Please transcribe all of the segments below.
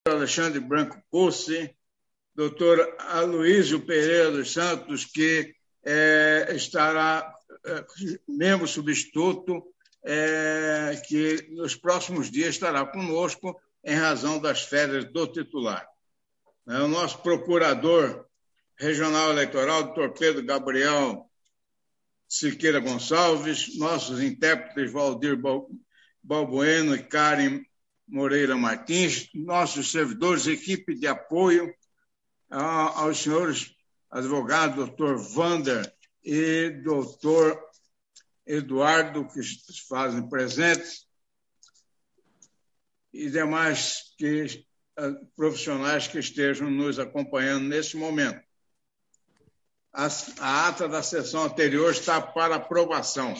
Alexandre Branco Pussi, doutor Aloísio Pereira dos Santos, que estará membro substituto, que nos próximos dias estará conosco em razão das férias do titular. O nosso procurador regional eleitoral, doutor Pedro Gabriel Siqueira Gonçalves, nossos intérpretes Valdir Balbueno e Karen Moreira Martins, nossos servidores, equipe de apoio aos senhores advogados, doutor Vander e doutor Eduardo, que se fazem presentes, e demais profissionais que estejam nos acompanhando nesse momento. A ata da sessão anterior está para aprovação.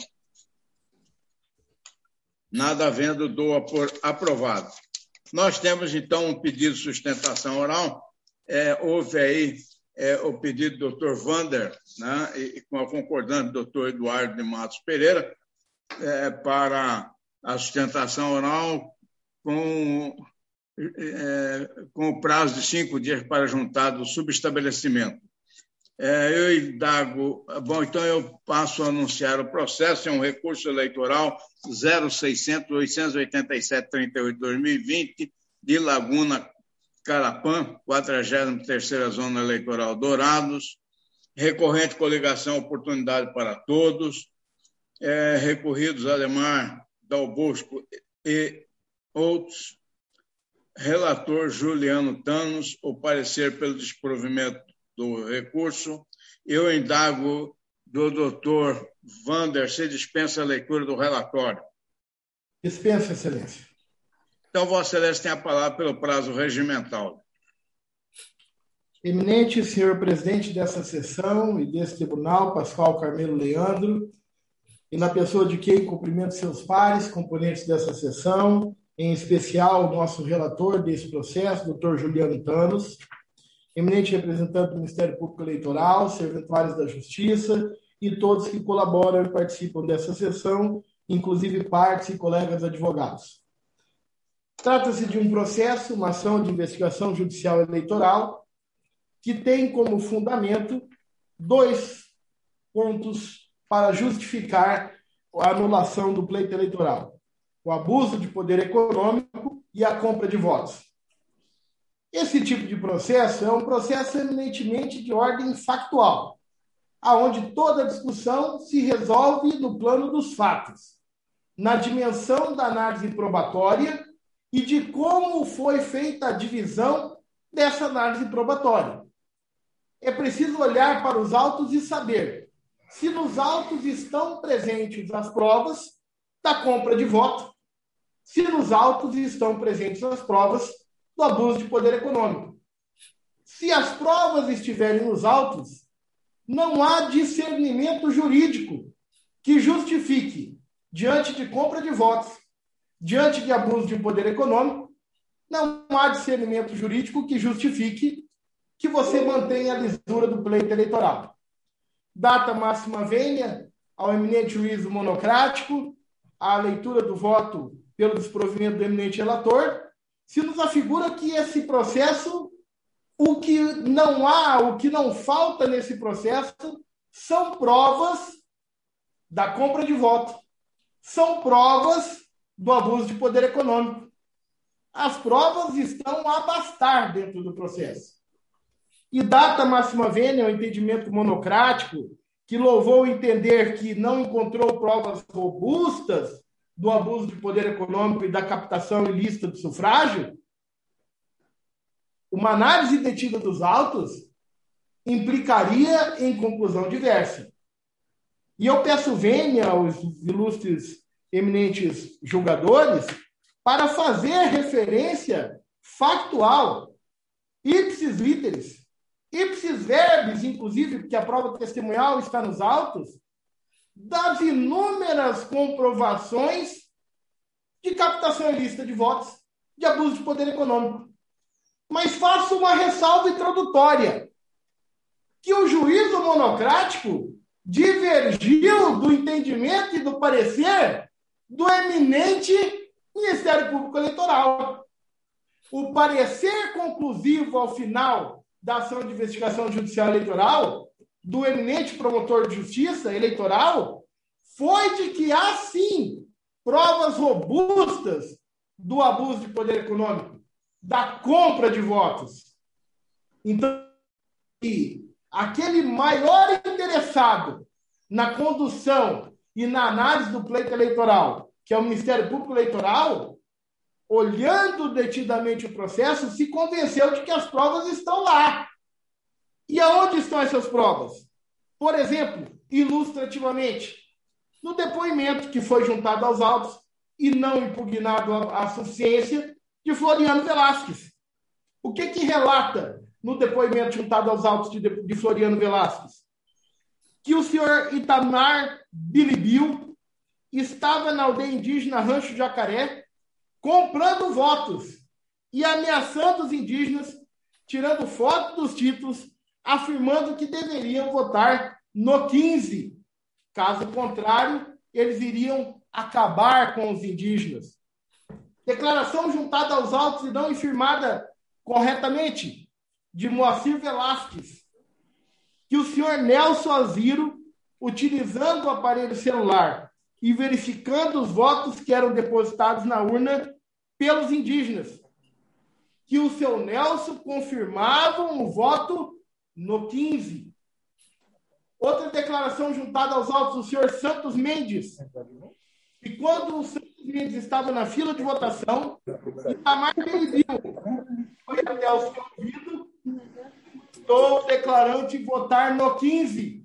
Nada havendo, dou por aprovado. Nós temos, então, um pedido de sustentação oral. Houve aí o pedido do doutor Vander, né, e com a concordante do doutor Eduardo de Matos Pereira, para a sustentação oral com o prazo de 5 dias para juntar do subestabelecimento. Eu indago. Bom, então eu passo a anunciar o processo. É um recurso eleitoral 0600-887-38-2020 de Laguna Carapã, 43ª Zona Eleitoral Dourados, recorrente coligação Oportunidade para Todos, recorridos Ademar Dal Bosco e outros, relator Juliano Thanos, o parecer pelo desprovimento do recurso. Eu indago do doutor Vander se dispensa a leitura do relatório. Dispensa, Excelência. Então, Vossa Excelência tem a palavra pelo prazo regimental. Eminente senhor presidente dessa sessão e desse tribunal, Pascoal Carmelo Leandro, e na pessoa de quem cumprimento seus pares, componentes dessa sessão, em especial o nosso relator desse processo, doutor Juliano Thanos, eminente representante do Ministério Público Eleitoral, serventuários da Justiça e todos que colaboram e participam dessa sessão, inclusive partes e colegas advogados. Trata-se de um processo, uma ação de investigação judicial eleitoral, que tem como fundamento 2 pontos para justificar a anulação do pleito eleitoral: o abuso de poder econômico e a compra de votos. Esse tipo de processo é um processo eminentemente de ordem factual, aonde toda a discussão se resolve no plano dos fatos, na dimensão da análise probatória e de como foi feita a divisão dessa análise probatória. É preciso olhar para os autos e saber se nos autos estão presentes as provas da compra de voto, se nos autos estão presentes as provas do abuso de poder econômico. Se as provas estiverem nos autos, não há discernimento jurídico que justifique, diante de compra de votos, diante de abuso de poder econômico, não há discernimento jurídico que justifique que você mantenha a lisura do pleito eleitoral. Data máxima vênia ao eminente juízo monocrático, à leitura do voto pelo desprovimento do eminente relator, se nos afigura que esse processo, o que não falta nesse processo são provas da compra de voto, são provas do abuso de poder econômico. As provas estão a bastar dentro do processo. E data máxima vênia, o entendimento monocrático, que louvou entender que não encontrou provas robustas do abuso de poder econômico e da captação ilícita do sufrágio, uma análise detida dos autos implicaria em conclusão diversa. E eu peço vênia aos ilustres eminentes julgadores para fazer referência factual, ipsis literis, ipsis verbis, inclusive, porque a prova testemunhal está nos autos, das inúmeras comprovações de captação ilícita de votos, de abuso de poder econômico. Mas faço uma ressalva introdutória, que o juízo monocrático divergiu do entendimento e do parecer do eminente Ministério Público Eleitoral. o parecer conclusivo ao final da ação de investigação judicial eleitoral do eminente promotor de justiça eleitoral foi de que há, sim, provas robustas do abuso de poder econômico, da compra de votos. Então, aquele maior interessado na condução e na análise do pleito eleitoral, que é o Ministério Público Eleitoral, olhando detidamente o processo, se convenceu de que as provas estão lá. E aonde estão essas provas? Por exemplo, ilustrativamente, no depoimento que foi juntado aos autos e não impugnado à suficiência de Floriano Velasquez. O que relata no depoimento juntado aos autos de Floriano Velasquez? Que o senhor Itamar Bilibil estava na aldeia indígena Rancho Jacaré comprando votos e ameaçando os indígenas, tirando foto dos títulos, afirmando que deveriam votar no 15. Caso contrário, eles iriam acabar com os indígenas. Declaração juntada aos autos e não infirmada corretamente de Moacir Velasquez, que o senhor Nelson Aziro, utilizando o aparelho celular e verificando os votos que eram depositados na urna pelos indígenas, que o seu Nelson confirmava um voto no 15. Outra declaração juntada aos autos do senhor Santos Mendes, que quando o Santos Mendes estava na fila de votação, Itamar Bilibil foi até o seu ouvido: estou declarante votar no 15.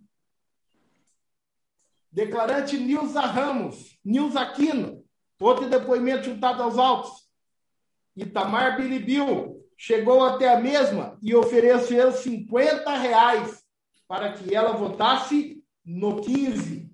Declarante Nilza Ramos, Nilza Aquino, outro depoimento juntado aos autos. Itamar Bilibil chegou até a mesma e ofereceu R$50 para que ela votasse no 15.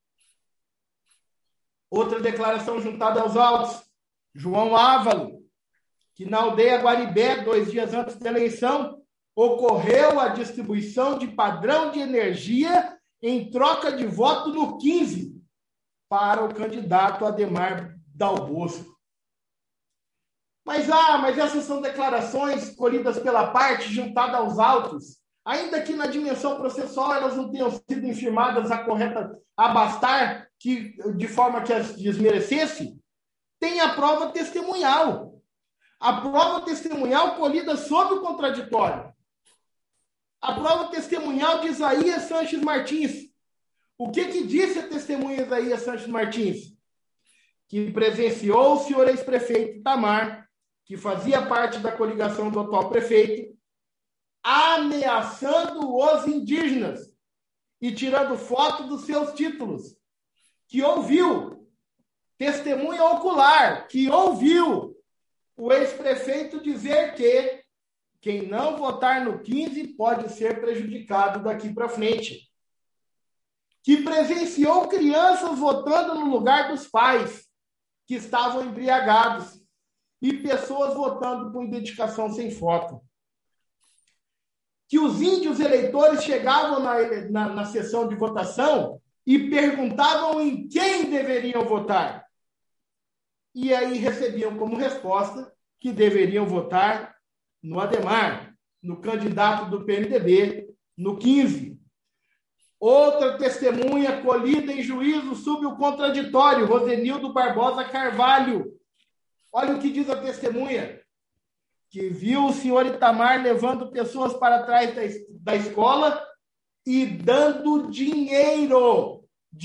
Outra declaração juntada aos autos. João Ávalo, que na aldeia Guaribé, 2 dias antes da eleição, ocorreu a distribuição de padrão de energia em troca de voto no 15 para o candidato Ademar Dal Bosco. Mas essas são declarações colhidas pela parte juntada aos autos, ainda que na dimensão processual elas não tenham sido infirmadas a correta abastar, de forma que as desmerecesse, tem a prova testemunhal. A prova testemunhal colhida sob o contraditório. A prova testemunhal de Isaías Sanches Martins. O que disse a testemunha Isaías Sanches Martins? Que presenciou o senhor ex-prefeito Itamar, que fazia parte da coligação do atual prefeito, ameaçando os indígenas e tirando foto dos seus títulos. Que ouviu, testemunha ocular, que ouviu o ex-prefeito dizer que quem não votar no 15 pode ser prejudicado daqui para frente. Que presenciou crianças votando no lugar dos pais, que estavam embriagados, e pessoas votando com identificação sem foto. Que os índios eleitores chegavam na sessão de votação e perguntavam em quem deveriam votar. E aí recebiam como resposta que deveriam votar no Ademar, no candidato do PMDB, no 15. Outra testemunha colhida em juízo sob o contraditório, Rosenildo Barbosa Carvalho. Olha o que diz a testemunha, que viu o senhor Itamar levando pessoas para trás da escola e dando dinheiro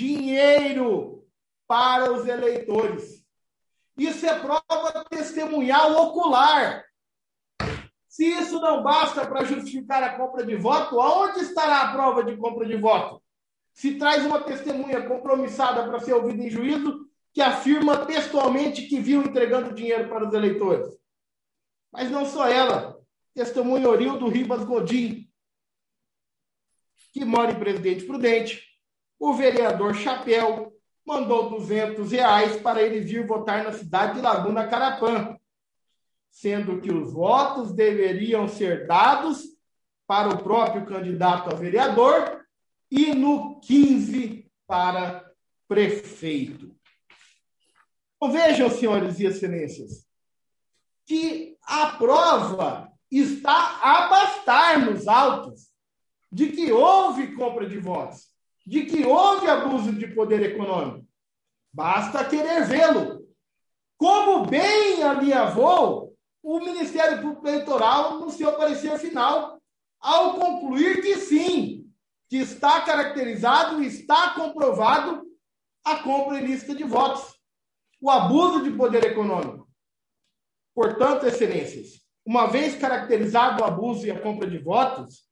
para os eleitores. Isso é prova testemunhal ocular. Se isso não basta para justificar a compra de voto, aonde estará a prova de compra de voto? Se traz uma testemunha compromissada para ser ouvida em juízo, que afirma textualmente que viu entregando dinheiro para os eleitores. Mas não só ela, testemunha Orildo Ribas Godin, que mora em Presidente Prudente. O vereador Chapéu mandou R$200 para ele vir votar na cidade de Laguna Carapã, sendo que os votos deveriam ser dados para o próprio candidato a vereador e no 15 para prefeito. Então, vejam, senhores e excelências, que A prova está a bastar nos autos de que houve compra de votos, de que houve abuso de poder econômico. Basta querer vê-lo. Como bem alinhavou o Ministério Público Eleitoral no seu parecer final, ao concluir que sim, que está caracterizado, está comprovado a compra ilícita de votos, o abuso de poder econômico. Portanto, excelências, uma vez caracterizado o abuso e a compra de votos,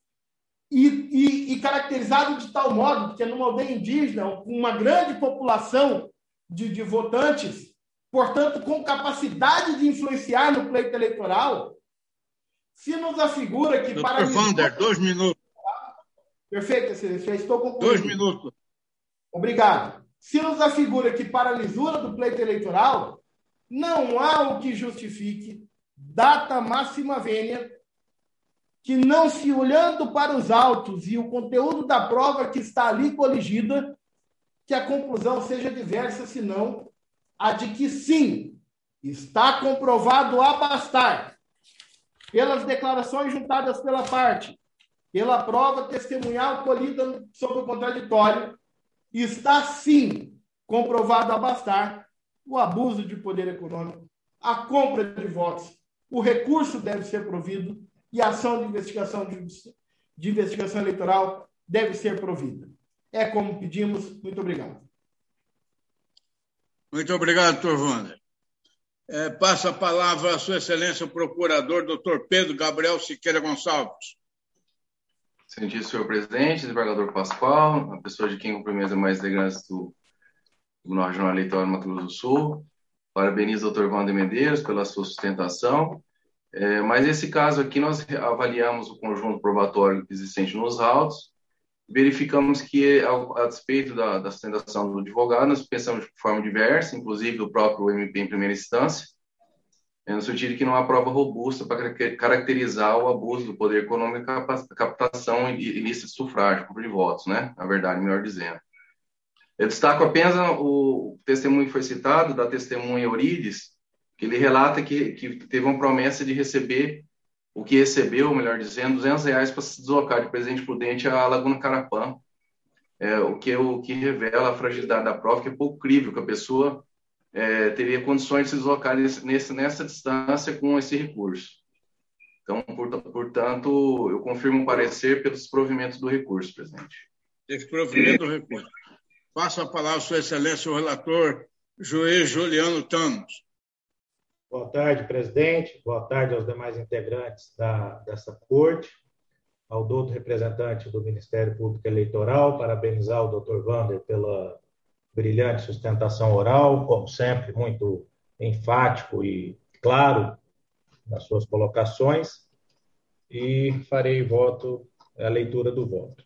e caracterizado de tal modo que numa aldeia indígena, uma grande população de votantes, portanto, com capacidade de influenciar no pleito eleitoral, se nos afigura que... Doutor Vander, 2 minutos. Perfeito, excelência, já estou concluindo. 2 minutos. Obrigado. Se nos afigura que para a lisura do pleito eleitoral, não há o que justifique data máxima vênia que não se olhando para os autos e o conteúdo da prova que está ali coligida, que a conclusão seja diversa, senão a de que sim, está comprovado a bastar, pelas declarações juntadas pela parte, pela prova testemunhal colhida sobre o contraditório, está sim comprovado a bastar o abuso de poder econômico, a compra de votos, o recurso deve ser provido e a ação de investigação eleitoral deve ser provida. É como pedimos. Muito obrigado. Muito obrigado, doutor Vander. Passo a palavra à Sua Excelência, o Procurador, doutor Pedro Gabriel Siqueira Gonçalves. Excelentíssimo senhor presidente, desembargador Pascoal, a pessoa de quem cumprimento as demais integrantes do Tribunal Regional Eleitoral do Mato Grosso do Sul. Parabenizo o doutor Vander Medeiros pela sua sustentação. Mas esse caso aqui nós avaliamos o conjunto probatório existente nos autos, verificamos que, a despeito da sustentação do advogado, nós pensamos de forma diversa, inclusive do próprio MP em primeira instância, no sentido que não há prova robusta para caracterizar o abuso do poder econômico e a captação ilícita de sufrágio, compra de votos, né? Na verdade, melhor dizendo. Eu destaco apenas o testemunho que foi citado, da testemunha Eurides, que ele relata que teve uma promessa de receber, o que recebeu, melhor dizendo, R$200 para se deslocar de Presidente Prudente à Laguna Carapã, o que revela a fragilidade da prova, que é pouco crível que a pessoa teria condições de se deslocar nessa distância com esse recurso. Então, portanto, eu confirmo o parecer pelo desprovimento do recurso, presidente. Desprovimento do recurso. Passo a palavra à Sua Excelência, o relator juiz Juliano Thanos. Boa tarde, presidente. Boa tarde aos demais integrantes dessa corte, ao doutor representante do Ministério Público Eleitoral, parabenizar o doutor Vander pela brilhante sustentação oral, como sempre, muito enfático e claro nas suas colocações, e farei a leitura do voto.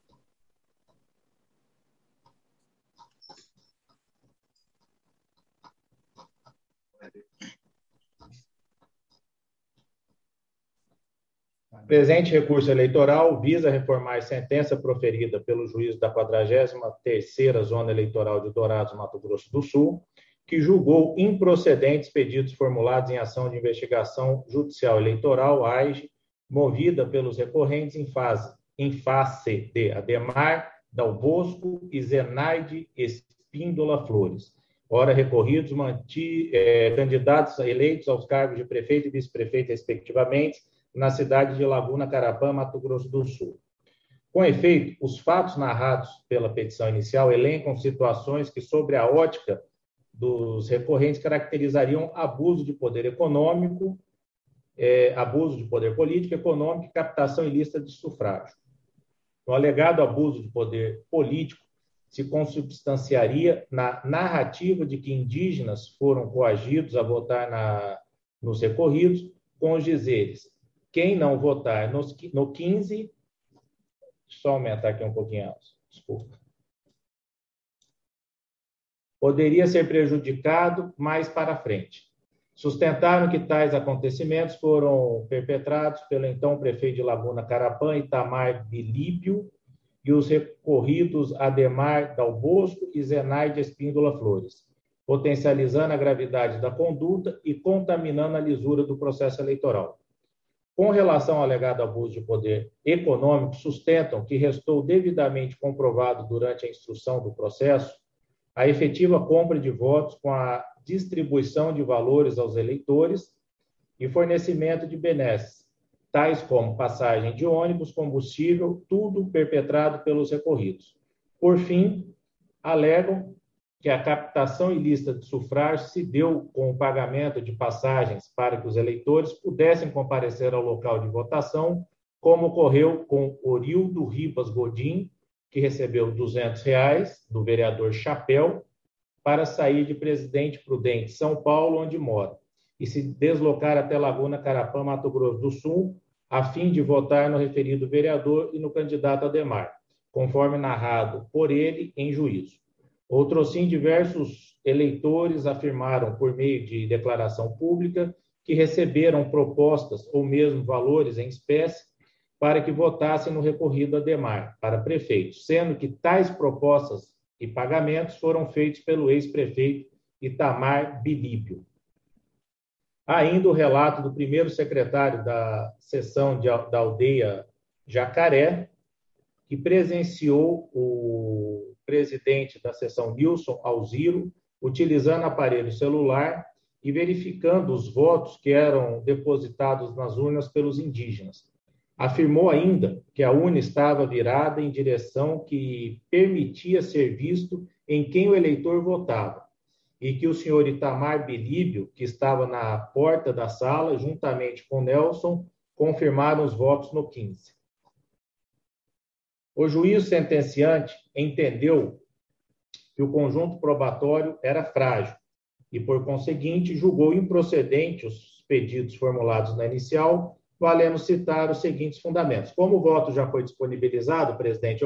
O presente recurso eleitoral visa reformar a sentença proferida pelo juiz da 43ª Zona Eleitoral de Dourados, Mato Grosso do Sul, que julgou improcedentes pedidos formulados em ação de investigação judicial eleitoral, AIGE, movida pelos recorrentes em face de Ademar Dal Bosco e Zenaide Espíndola Flores, ora recorridos, candidatos eleitos aos cargos de prefeito e vice-prefeito, respectivamente, na cidade de Laguna Carapã, Mato Grosso do Sul. Com efeito, os fatos narrados pela petição inicial elencam situações que, sobre a ótica dos recorrentes, caracterizariam abuso de poder econômico, abuso de poder político, econômico e captação ilícita de sufrágio. O alegado abuso de poder político se consubstanciaria na narrativa de que indígenas foram coagidos a votar nos recorridos, com os dizeres: quem não votar no 15... Só aumentar aqui um pouquinho, desculpa. Poderia ser prejudicado mais para frente. Sustentaram que tais acontecimentos foram perpetrados pelo então prefeito de Laguna Carapã, Itamar Bilíbio, e os recorridos Ademar Dal Bosco e Zenaide Espíndola Flores, potencializando a gravidade da conduta e contaminando a lisura do processo eleitoral. Com relação ao alegado abuso de poder econômico, sustentam que restou devidamente comprovado durante a instrução do processo a efetiva compra de votos com a distribuição de valores aos eleitores e fornecimento de benesses, tais como passagem de ônibus, combustível, tudo perpetrado pelos recorridos. Por fim, alegam que a captação ilícita de sufrágio se deu com o pagamento de passagens para que os eleitores pudessem comparecer ao local de votação, como ocorreu com Orildo Ribas Godin, que recebeu R$200 do vereador Chapéu para sair de Presidente Prudente, São Paulo, onde mora, e se deslocar até Laguna Carapã, Mato Grosso do Sul, a fim de votar no referido vereador e no candidato Ademar, conforme narrado por ele em juízo. Outrossim, diversos eleitores afirmaram, por meio de declaração pública, que receberam propostas ou mesmo valores em espécie para que votassem no recorrido Ademar para prefeito, sendo que tais propostas e pagamentos foram feitos pelo ex-prefeito Itamar Bilípio. Ainda o relato do primeiro secretário da seção da aldeia Jacaré, que presenciou o presidente da seção, Nilson Alziro, utilizando aparelho celular e verificando os votos que eram depositados nas urnas pelos indígenas. Afirmou ainda que a urna estava virada em direção que permitia ser visto em quem o eleitor votava, e que o senhor Itamar Bilípio, que estava na porta da sala, juntamente com Nelson, confirmaram os votos no 15. O juiz sentenciante entendeu que o conjunto probatório era frágil e, por conseguinte, julgou improcedente os pedidos formulados na inicial, valendo citar os seguintes fundamentos. Como o voto já foi disponibilizado, presidente,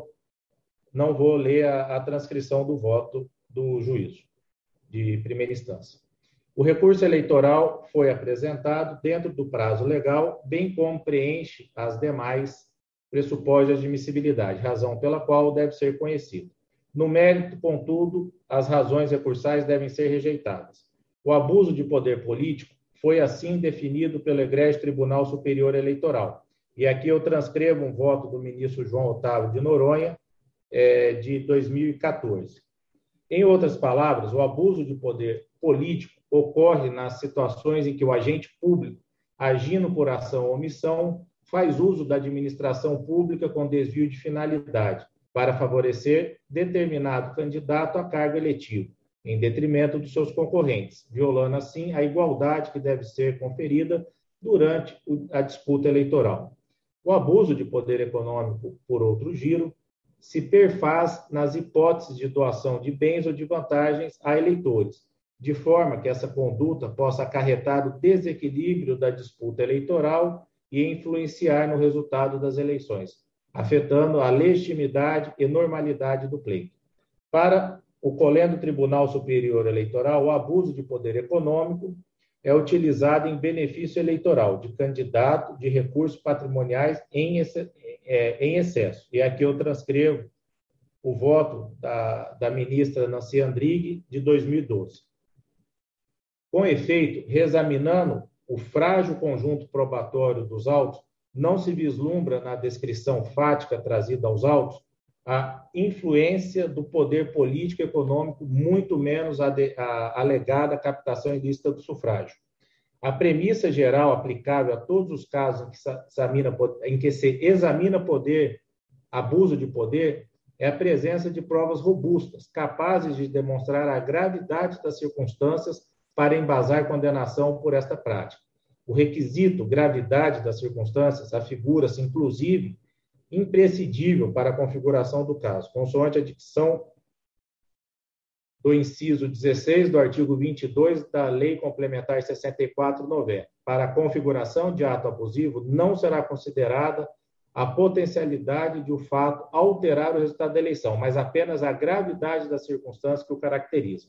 não vou ler a transcrição do voto do juízo de primeira instância. O recurso eleitoral foi apresentado dentro do prazo legal, bem como preenche as demais pressupostos de admissibilidade, razão pela qual deve ser conhecido. No mérito, contudo, as razões recursais devem ser rejeitadas. O abuso de poder político foi assim definido pelo egrégio Tribunal Superior Eleitoral. E aqui eu transcrevo um voto do ministro João Otávio de Noronha, de 2014. Em outras palavras, o abuso de poder político ocorre nas situações em que o agente público, agindo por ação ou omissão, faz uso da administração pública com desvio de finalidade, para favorecer determinado candidato a cargo eletivo, em detrimento dos seus concorrentes, violando assim a igualdade que deve ser conferida durante a disputa eleitoral. O abuso de poder econômico por outro giro se perfaz nas hipóteses de doação de bens ou de vantagens a eleitores, de forma que essa conduta possa acarretar o desequilíbrio da disputa eleitoral e influenciar no resultado das eleições, afetando a legitimidade e normalidade do pleito. Para o colendo Tribunal Superior Eleitoral, o abuso de poder econômico é utilizado em benefício eleitoral de candidato de recursos patrimoniais em excesso. E aqui eu transcrevo o voto da ministra Nancy Andrighi, de 2012. Com efeito, reexaminando o frágil conjunto probatório dos autos, não se vislumbra na descrição fática trazida aos autos a influência do poder político e econômico, muito menos a alegada captação ilícita do sufrágio. A premissa geral aplicável a todos os casos em que se examina poder, abuso de poder, é a presença de provas robustas, capazes de demonstrar a gravidade das circunstâncias para embasar condenação por esta prática. O requisito gravidade das circunstâncias afigura-se, inclusive, imprescindível para a configuração do caso, consoante a dicção do inciso 16 do artigo 22 da Lei Complementar 64/90. Para a configuração de ato abusivo, não será considerada a potencialidade de o fato alterar o resultado da eleição, mas apenas a gravidade das circunstâncias que o caracterizam.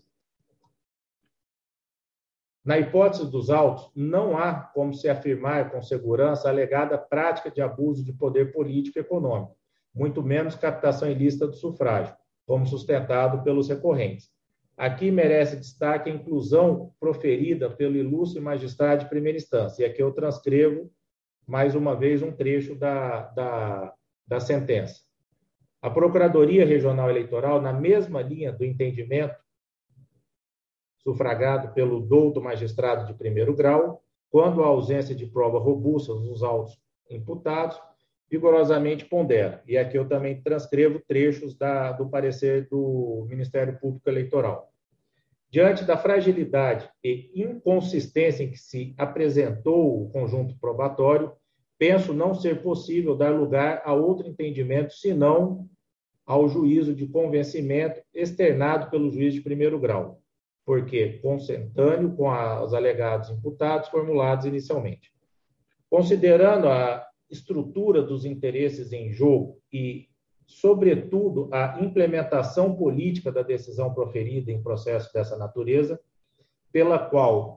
Na hipótese dos autos, não há como se afirmar com segurança a alegada prática de abuso de poder político e econômico, muito menos captação ilícita do sufrágio, como sustentado pelos recorrentes. Aqui merece destaque a inclusão proferida pelo ilustre magistrado de primeira instância. E aqui eu transcrevo, mais uma vez, um trecho da sentença. A Procuradoria Regional Eleitoral, na mesma linha do entendimento sufragado pelo douto magistrado de primeiro grau, quando a ausência de prova robusta nos autos imputados, vigorosamente pondera. E aqui eu também transcrevo trechos do parecer do Ministério Público Eleitoral. Diante da fragilidade e inconsistência em que se apresentou o conjunto probatório, penso não ser possível dar lugar a outro entendimento senão ao juízo de convencimento externado pelo juiz de primeiro grau, porque consentâneo com os alegados imputados formulados inicialmente. Considerando a estrutura dos interesses em jogo e, sobretudo, a implementação política da decisão proferida em processo dessa natureza, pela qual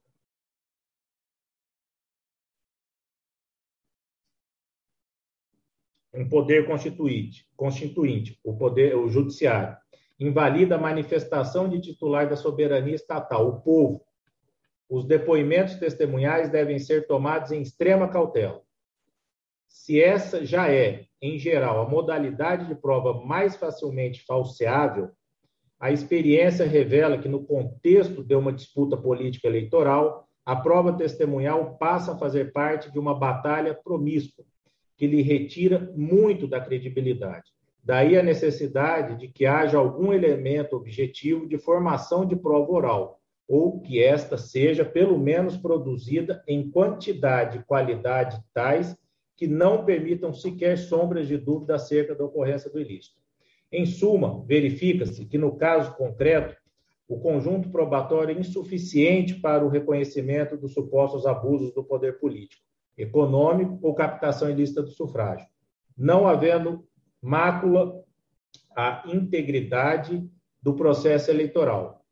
um poder constituinte, o judiciário, invalida a manifestação de titular da soberania estatal, o povo. Os depoimentos testemunhais devem ser tomados em extrema cautela. Se essa já é, em geral, a modalidade de prova mais facilmente falseável, a experiência revela que, no contexto de uma disputa política eleitoral, a prova testemunhal passa a fazer parte de uma batalha promíscua, que lhe retira muito da credibilidade. Daí a necessidade de que haja algum elemento objetivo de formação de prova oral, ou que esta seja, pelo menos, produzida em quantidade e qualidade tais que não permitam sequer sombras de dúvida acerca da ocorrência do ilícito. Em suma, verifica-se que, no caso concreto, o conjunto probatório é insuficiente para o reconhecimento dos supostos abusos do poder político, econômico ou captação ilícita do sufrágio, não havendo mácula à integridade do processo eleitoral,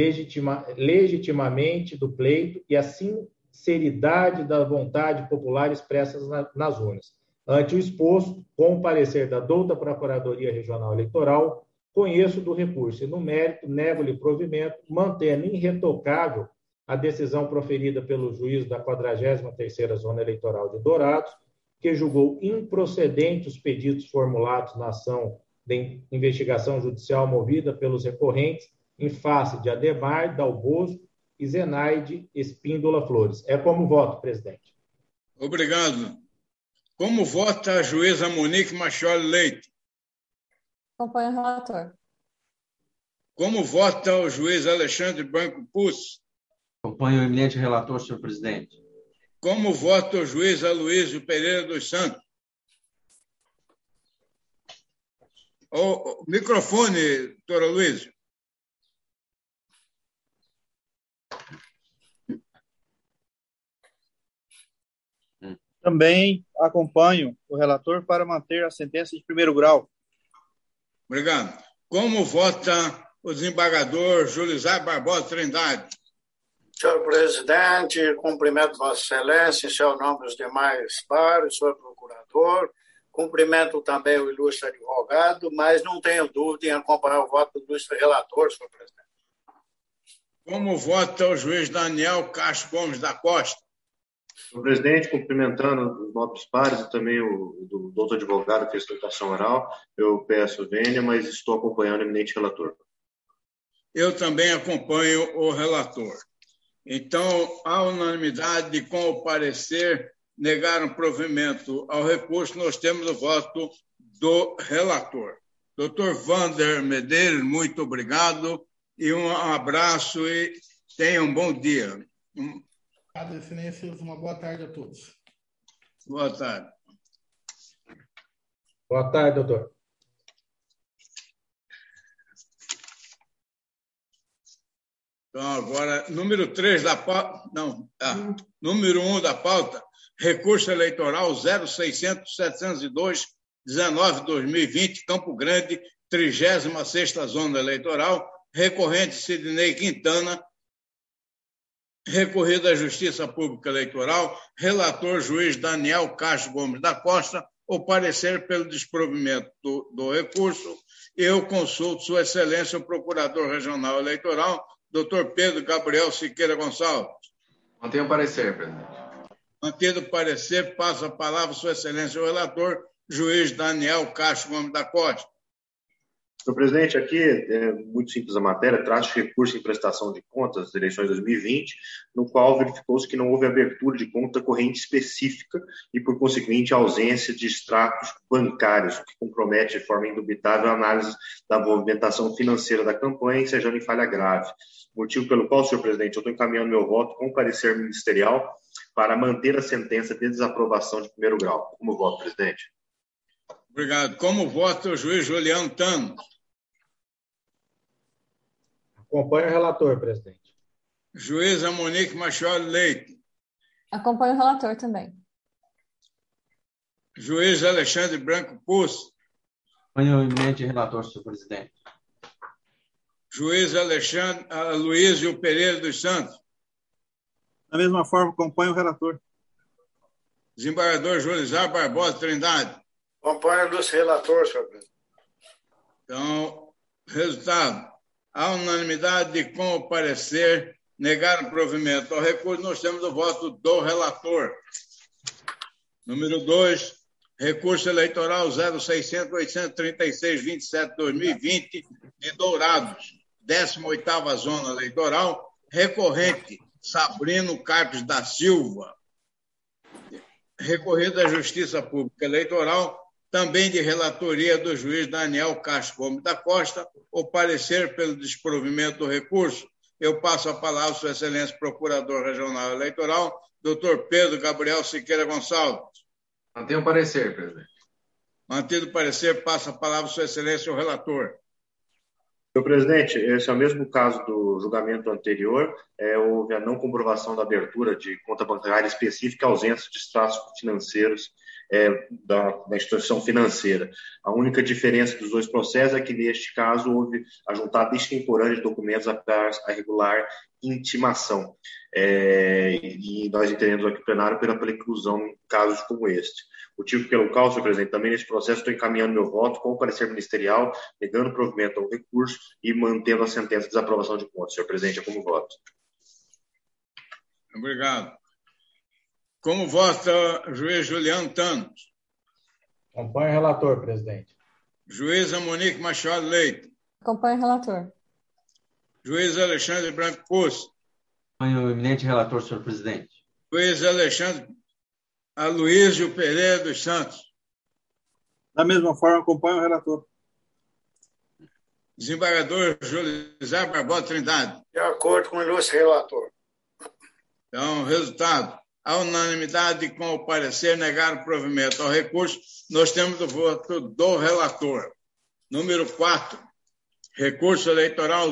legitimamente do pleito e a sinceridade da vontade popular expressas nas urnas. Ante o exposto, com o parecer da douta Procuradoria Regional Eleitoral, conheço do recurso e, no mérito, nego-lhe provimento, mantendo irretocável a decisão proferida pelo juiz da 43ª Zona Eleitoral de Dourados, que julgou improcedentes os pedidos formulados na ação de investigação judicial movida pelos recorrentes em face de Ademar Dalbosco e Zenaide Espíndola Flores. É como voto, presidente. Obrigado. Como vota a juíza Monique Macholi Leite? Acompanho o relator. Como vota o juiz Alexandre Branco Pucci? Acompanho o eminente relator, senhor presidente. Como vota o juiz Aloysio Pereira dos Santos? O microfone, doutor Aloysio. Também acompanho o relator para manter a sentença de primeiro grau. Obrigado. Como vota o desembargador Julisar Barbosa Trindade? Senhor presidente, cumprimento Vossa Excelência, em seu nome os demais pares, senhor procurador, cumprimento também o ilustre advogado, mas não tenho dúvida em acompanhar o voto do ilustre relator, senhor presidente. Como vota o juiz Daniel Castro Gomes da Costa? Senhor presidente, cumprimentando os nobres pares e também o doutor advogado que fez sustentação oral, eu peço vênia, mas estou acompanhando o eminente relator. Eu também acompanho o relator. Então, à unanimidade, com o parecer, negaram provimento ao recurso, nós temos o voto do relator. Doutor Vander Medeiros, muito obrigado e um abraço e tenha um bom dia. Obrigado, excelências. Uma boa tarde a todos. Boa tarde. Boa tarde, doutor. Então, agora, número 3 da pauta, número 1 da pauta, recurso eleitoral 0600-702-19-2020, Campo Grande, 36ª Zona Eleitoral, recorrente Sidney Quintana, recorrido à Justiça Pública Eleitoral, relator juiz Daniel Castro Gomes da Costa, ou parecer pelo desprovimento do recurso, eu consulto Sua Excelência o Procurador Regional Eleitoral, Dr. Pedro Gabriel Siqueira Gonçalves. Mantenho o parecer, presidente. Mantido o parecer, passo a palavra a Sua Excelência o Relator, Juiz Daniel Castro Gomes da Costa. Senhor presidente, aqui é muito simples a matéria, trata-se de recurso em prestação de contas das eleições de 2020, no qual verificou-se que não houve abertura de conta corrente específica e, por conseguinte, a ausência de extratos bancários, o que compromete de forma indubitável a análise da movimentação financeira da campanha, ensejando em falha grave. Motivo pelo qual, senhor presidente, eu estou encaminhando meu voto com parecer ministerial para manter a sentença de desaprovação de primeiro grau. Como voto, presidente? Obrigado. Como vota o juiz Juliano Tano? Acompanho o relator, presidente. Juíza Monique Machado Leite. Acompanho o relator também. Juiz Alexandre Branco Pucci. Acompanho o eminente relator, senhor presidente. Juiz Alexandre Luísio Pereira dos Santos. Da mesma forma, acompanho o relator. Desembargador Jolisar Barbosa Trindade. Acompanho o relator, senhor presidente. Então, resultado. A unanimidade de com o parecer negar o provimento ao recurso, nós temos o voto do relator. Número 2, recurso eleitoral 0600-836-27-2020 de Dourados, 18ª Zona Eleitoral, recorrente Sabrino Carpes da Silva. Recorrido à Justiça Pública Eleitoral, também de relatoria do juiz Daniel Castro Gomes da Costa, o parecer pelo desprovimento do recurso. Eu passo a palavra à Sua Excelência Procurador Regional Eleitoral, Dr. Pedro Gabriel Siqueira Gonçalves. Mantenho o parecer, presidente. Mantido o parecer, passa a palavra à Sua Excelência o relator. Senhor presidente, esse é o mesmo caso do julgamento anterior, houve a não comprovação da abertura de conta bancária específica, ausência de extratos financeiros da instituição financeira. A única diferença dos dois processos é que, neste caso, houve a juntada extemporânea de documentos a regular intimação. E nós entendemos aqui no plenário pela inclusão em casos como este. Motivo pelo qual, senhor presidente, também nesse processo estou encaminhando meu voto com o parecer ministerial, negando o provimento ao recurso e mantendo a sentença de desaprovação de contas. Senhor presidente, é como voto. Obrigado. Como vota o juiz Juliano Tano? Acompanho o relator, presidente. Juíza Monique Machado Leite. Acompanho o relator. Juiz Alexandre Branco Pucci. Acompanho o eminente relator, senhor presidente. Juiz Alexandre Aloísio Pereira dos Santos. Da mesma forma, acompanho o relator. Desembargador Jolisar Barbosa Trindade. De acordo com o ilustre relator. Então, resultado. A unanimidade com o parecer negar o provimento ao recurso, nós temos o voto do relator. Número 4, recurso eleitoral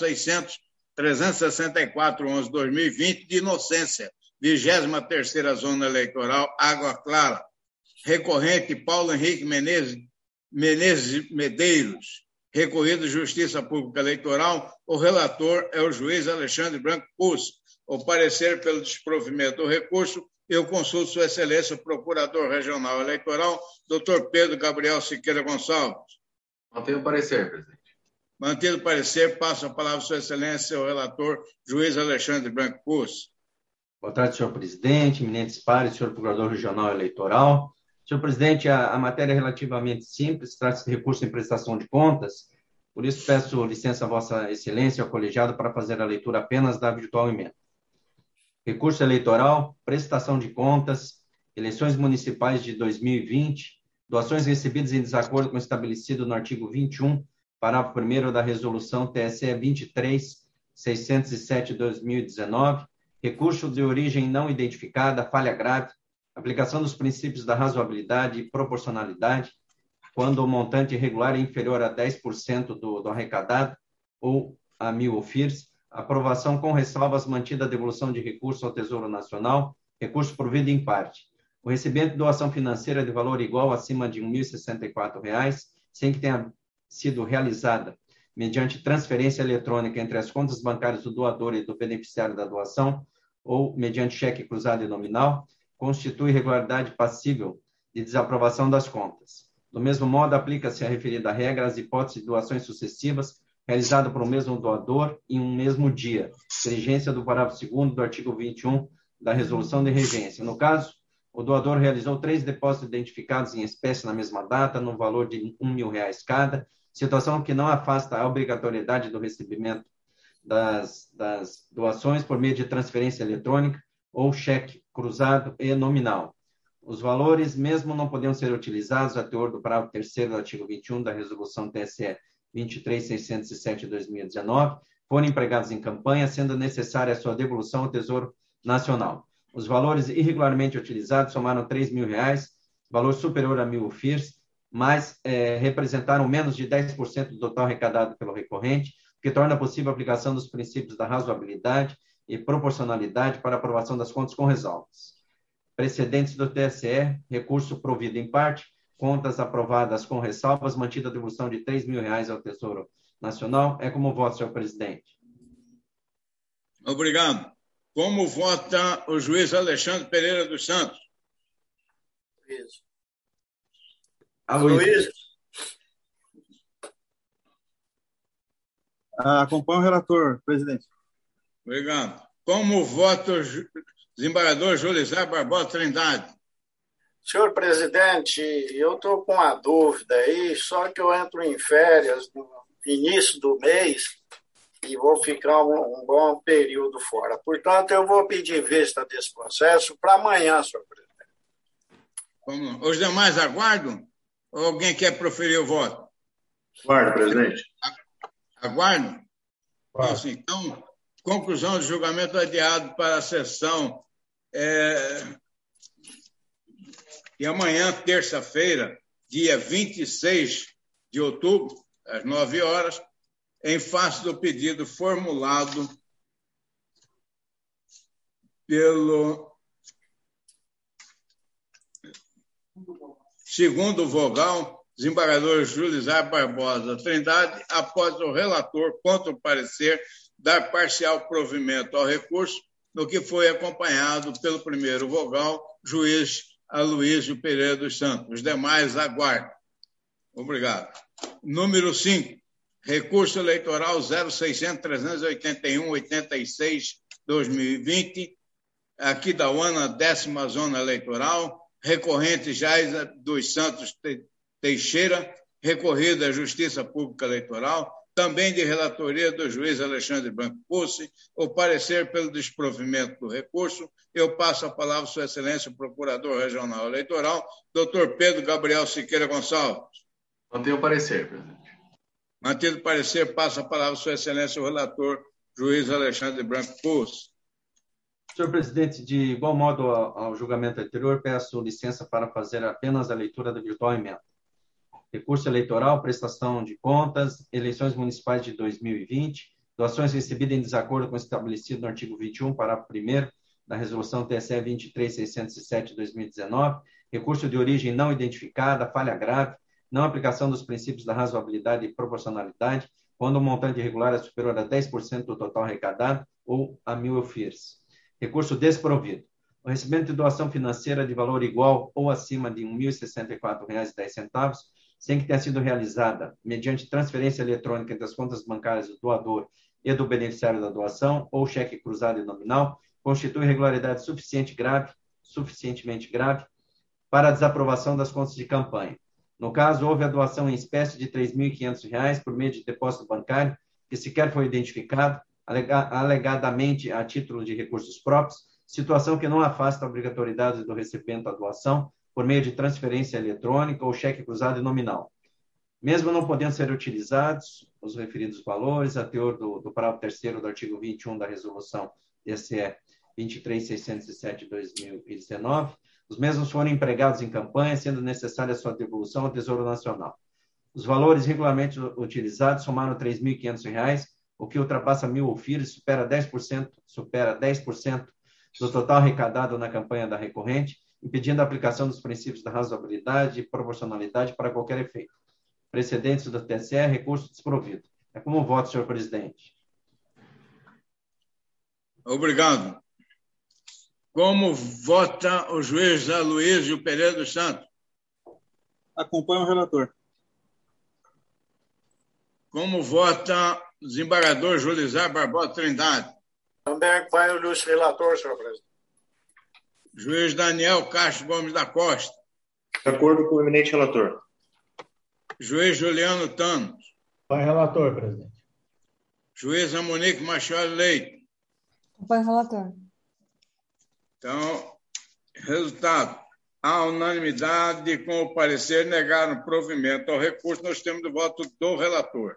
0600-364-11-2020 de Inocência, 23ª Zona Eleitoral, Água Clara. Recorrente Paulo Henrique Menezes Medeiros. Recorrido Justiça Pública Eleitoral, o relator é o juiz Alexandre Branco Pucci. O parecer pelo desprovimento do recurso, eu consulto Sua Excelência, o Procurador Regional Eleitoral, Dr. Pedro Gabriel Siqueira Gonçalves. Mantenho o parecer, presidente. Mantido o parecer, passo a palavra à Sua Excelência, o relator, juiz Alexandre Branco Pucci. Boa tarde, senhor presidente, eminentes pares, senhor Procurador Regional Eleitoral. Senhor presidente, a matéria é relativamente simples, trata-se de recurso em prestação de contas, por isso peço licença a Vossa Excelência, ao colegiado, para fazer a leitura apenas da virtual emenda. Recurso eleitoral, prestação de contas, eleições municipais de 2020, doações recebidas em desacordo com o estabelecido no artigo 21, parágrafo 1º da resolução TSE 23.607/2019, recurso de origem não identificada, falha grave, aplicação dos princípios da razoabilidade e proporcionalidade, quando o montante irregular é inferior a 10% do arrecadado ou a 1.000 OFIRs, aprovação com ressalvas, mantida a devolução de recurso ao Tesouro Nacional, recurso provido em parte. O recebimento de doação financeira de valor igual acima de R$ 1.064, sem que tenha sido realizada mediante transferência eletrônica entre as contas bancárias do doador e do beneficiário da doação, ou mediante cheque cruzado e nominal, constitui irregularidade passível de desaprovação das contas. Do mesmo modo, aplica-se a referida regra às hipóteses de doações sucessivas realizadas por um mesmo doador em um mesmo dia, vigência do parágrafo 2º do artigo 21 da Resolução de Regência. No caso, o doador realizou 3 depósitos identificados em espécie na mesma data, no valor de R$1.000 cada, situação que não afasta a obrigatoriedade do recebimento das doações por meio de transferência eletrônica ou cheque cruzado e nominal. Os valores, mesmo não podendo ser utilizados a teor do parágrafo 3º do artigo 21 da Resolução TSE 23.607 de 2019, foram empregados em campanha, sendo necessária a sua devolução ao Tesouro Nacional. Os valores irregularmente utilizados somaram R$3.000, valor superior a 1.000 UFIRs, mas representaram menos de 10% do total arrecadado pelo recorrente, o que torna possível a aplicação dos princípios da razoabilidade e proporcionalidade para aprovação das contas com ressalvas. Precedentes do TSE, recurso provido em parte, contas aprovadas com ressalvas, mantida a devolução de R$3.000 ao Tesouro Nacional. É como voto, senhor presidente. Obrigado. Como vota o juiz Alexandre Pereira dos Santos? Luiz. Acompanho o relator, presidente. Obrigado. Como vota o desembargador Julizar Barbosa Trindade? Senhor presidente, eu estou com uma dúvida aí, só que eu entro em férias no início do mês e vou ficar um bom período fora. Portanto, eu vou pedir vista desse processo para amanhã, senhor presidente. Os demais aguardam? Ou alguém quer proferir o voto? Aguardo, presidente. Aguardo? Então, conclusão do julgamento adiado para a sessão. E amanhã, terça-feira, dia 26 de outubro, às 9 horas, em face do pedido formulado pelo segundo vogal, desembargador Julizar Barbosa Trindade, após o relator, contra o parecer, dar parcial provimento ao recurso, no que foi acompanhado pelo primeiro vogal, juiz Aloísio Pereira dos Santos. Os demais aguardam. Obrigado. Número 5. Recurso eleitoral 06.381.86/2020, aqui da UANA, 10ª Zona Eleitoral, recorrente Jair dos Santos Teixeira, recorrida à Justiça Pública Eleitoral, também de relatoria do juiz Alexandre Branco Pucci, o parecer pelo desprovimento do recurso. Eu passo a palavra à Sua Excelência, o Procurador Regional Eleitoral, Dr. Pedro Gabriel Siqueira Gonçalves. Mantenho o parecer, presidente. Mantido o parecer, passo a palavra à Sua Excelência, o relator, juiz Alexandre Branco Pucci. Senhor presidente, de igual modo ao julgamento anterior, peço licença para fazer apenas a leitura da virtual emenda. Recurso eleitoral, prestação de contas, eleições municipais de 2020, doações recebidas em desacordo com o estabelecido no artigo 21, parágrafo 1º da Resolução TSE 23.607 de 2019, recurso de origem não identificada, falha grave, não aplicação dos princípios da razoabilidade e proporcionalidade, quando o montante irregular é superior a 10% do total arrecadado ou a 1.000 UFIRs. Recurso desprovido. O recebimento de doação financeira de valor igual ou acima de R$ 1.064,10, sem que tenha sido realizada mediante transferência eletrônica entre as contas bancárias do doador e do beneficiário da doação, ou cheque cruzado e nominal, constitui irregularidade suficientemente grave para a desaprovação das contas de campanha. No caso, houve a doação em espécie de R$ 3.500 por meio de depósito bancário, que sequer foi identificado, alegadamente a título de recursos próprios, situação que não afasta a obrigatoriedade do recebimento da doação por meio de transferência eletrônica ou cheque cruzado e nominal. Mesmo não podendo ser utilizados os referidos valores, a teor do parágrafo 3º do artigo 21 da Resolução TSE 23.607 de 2019, os mesmos foram empregados em campanha, sendo necessária a sua devolução ao Tesouro Nacional. Os valores regularmente utilizados somaram R$ 3.500, o que ultrapassa 1.000 UFIRs, supera 10% do total arrecadado na campanha da recorrente, impedindo a aplicação dos princípios da razoabilidade e proporcionalidade para qualquer efeito. Precedentes do TSE, recurso desprovido. É como voto, senhor presidente. Obrigado. Como vota o juiz Aloísio Pereira dos Santos? Acompanho o relator. Como vota o desembargador Julizar Barbosa Trindade? Também acompanho o ilustre relator, senhor presidente. Juiz Daniel Castro Gomes da Costa. De acordo com o eminente relator. Juiz Juliano Thanos. Acompanho o relator, presidente. Juíza Monique Machado Leite. Acompanho o relator. Então, resultado. À unanimidade, com o parecer, negaram provimento ao recurso, nós temos o voto do relator.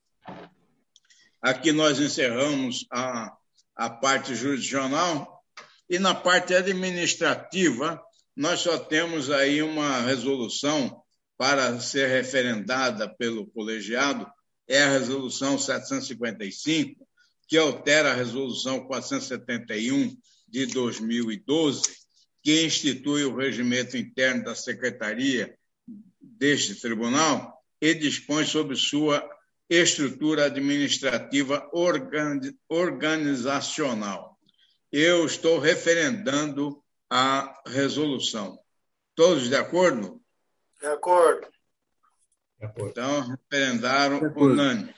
Aqui nós encerramos a parte jurisdicional e na parte administrativa nós só temos aí uma resolução para ser referendada pelo colegiado, é a resolução 755, que altera a resolução 471 de 2012, que institui o regimento interno da secretaria deste tribunal e dispõe sobre sua estrutura administrativa organizacional. Eu estou referendando a resolução. Todos de acordo? De acordo. Então, referendaram unânime.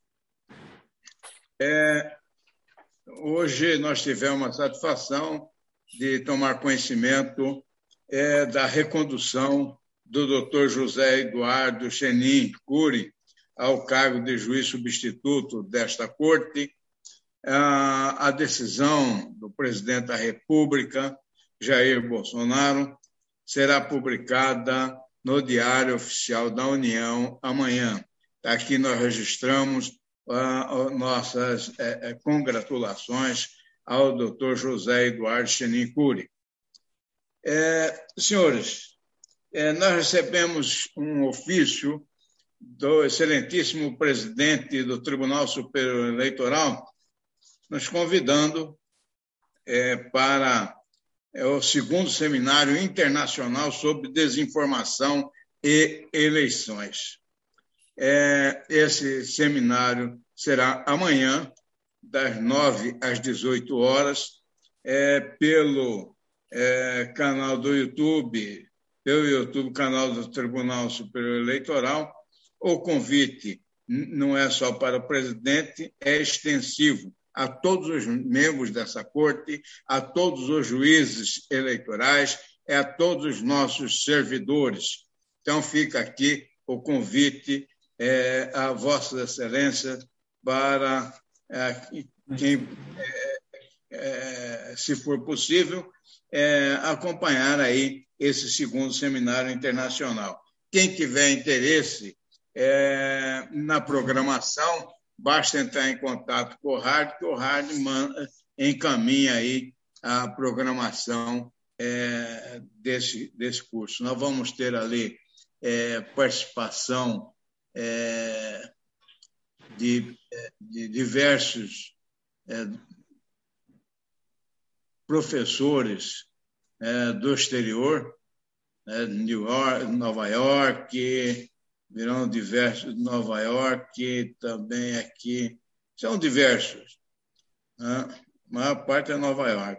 Hoje nós tivemos a satisfação de tomar conhecimento da recondução do Dr. José Eduardo Chenin Cury ao cargo de juiz substituto desta Corte. A decisão do presidente da República, Jair Bolsonaro, será publicada no Diário Oficial da União amanhã. Aqui nós registramos nossas congratulações ao Dr. José Eduardo Chenin Cury. Senhores, nós recebemos um ofício do excelentíssimo presidente do Tribunal Superior Eleitoral, nos convidando para o segundo seminário internacional sobre desinformação e eleições. Esse seminário será amanhã, das 9 às 18 horas, pelo canal do YouTube, canal do Tribunal Superior Eleitoral. O convite não é só para o presidente, é extensivo a todos os membros dessa corte, a todos os juízes eleitorais, a todos os nossos servidores. Então, fica aqui o convite a Vossas Excelências para quem, se for possível, acompanhar aí esse segundo seminário internacional. Quem tiver interesse na programação, basta entrar em contato com o RARD, que o RARD encaminha aí a programação desse curso. Nós vamos ter ali participação de diversos professores do exterior, New York, Nova York, virão diversos, Nova York, também aqui, são diversos. A maior parte é Nova York.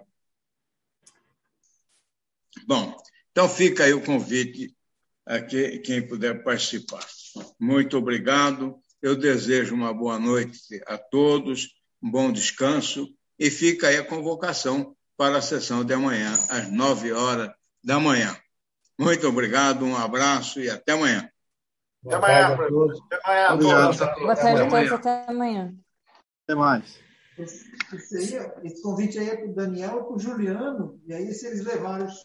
Bom, então fica aí o convite a quem puder participar. Muito obrigado. Eu desejo uma boa noite a todos, um bom descanso e fica aí a convocação para a sessão de amanhã, às 9 horas da manhã. Muito obrigado, um abraço e até amanhã. Até amanhã, professor. Até amanhã. Obrigado. Boa tarde a todos, até amanhã. Até mais. Esse convite aí é para o Daniel e para o Juliano, e aí se eles levarem os